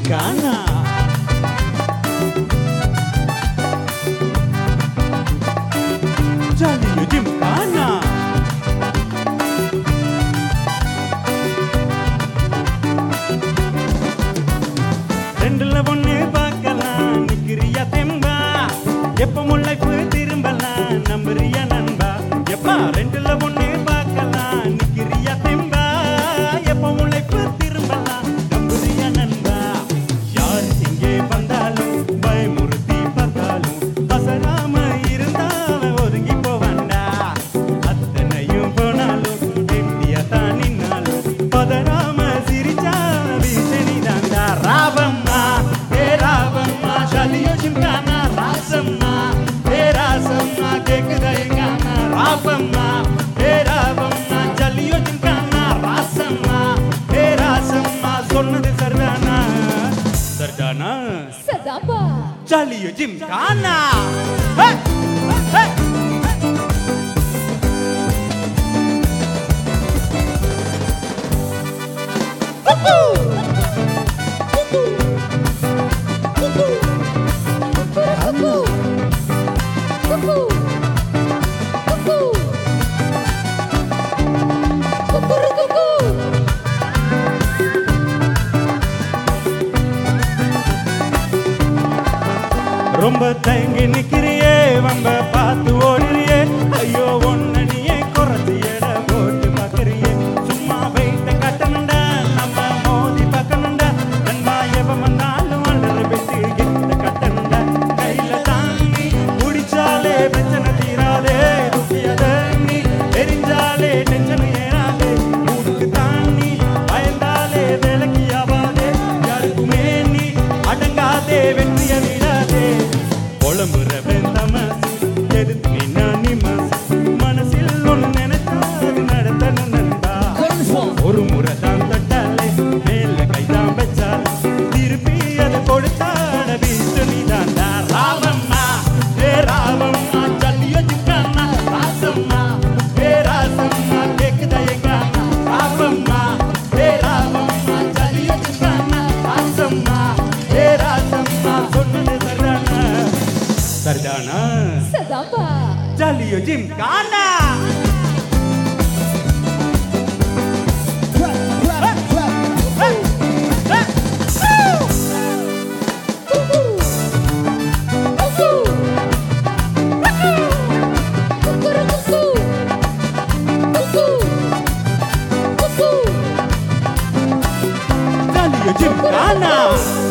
ஜிம்கானா ஜாலியோ ஜிம்கானா ரெண்டுல ஒண்ணு பார்க்கலாம் நிக்கிறியா தெம்பா எப்ப முல்லைப்பு திரும்பலாம் நம்புறியா நண்பா எப்பா ரெண்டுல ஒண்ணு பார்க்கலாம் நிக்கிறியா தெம்பா எப்ப முல்லைப்பு திரும்பலாம் நம்புறியா நண்பா யார் இங்கே வந்தாலும் பயமுறுத்தி பார்த்தாலும் பசராம இருந்தாவ ஒதுங்கி போவாண்டா அத்தனையும் போனாலும் எம்டியா தான் நின்னாலும் பதறாம சிரிச்சா வீசணி தாண்டா ராவம்மா ஏ ராவம்மா ஜாலியோ ஜிம்கானா ராசம்மா ஏ ராசம்மா கேக்குதா எங்கானா ராவம்மா ஏ ராவம்மா ஜாலியோ ஜிம்கானா ராசம்மா ஏ ராசம்மா சொன்னது சரிதானா சரிதானா சதாபா ஜாலியோ ஜிம்கானா ஹே ஹே ரொம்ப தயங்கி நிக்கிறியே வம்ப பார்த்து ஓடுறியே ஐயோ ஒன்ன நீயே குறைச்சி எடை போட்டு பார்க்கறியே சும்மா வெயிட்ட கட்டணுண்டா நம்ம மோதி பார்க்கணுண்டா நண்பா எப்ப வந்தாலும் வளர பெற்று கிட்ட கட்டணுண்டா கையில தாங்கி குடிச்சாலே பிரச்சனை தீராதே ருசியத நீ எரிஞ்சாலே டென்ஷன் ஏறாதே ஊருக்கு தாண்டி பயந்தாலே விலகி ஆவாதே யாருக்குமே நீ அடங்காதே வெற்றிய விடாதே பொழம்புறவன் தமசு எதுக்கு நான் நிமசு மனசில் ஒன்று நினைச்சாது நடத்தணும் நண்பா ஒரு முறை தான் தட்டாலே மேல கைதான் வச்சால் திருப்பி அதை கொடுத்தாட வீட்டு நீ தாண்டா ராவம்மா ஏ ராவம்மா ஜல்லியோ ஜிம்கானா ராசம்மா ஏ ராசம்மா கேக்குதா எங்கானா ராவம்மா ஏ ராவம்மா ஜல்லியோ ஜிம்கானா ராசம்மா ஏ ராசம்மா சொன்னது சரிதானா சரிதானா சதாபா ஜாலியோ ஜிம்கானா ஜாலியோ ஜிம்கானா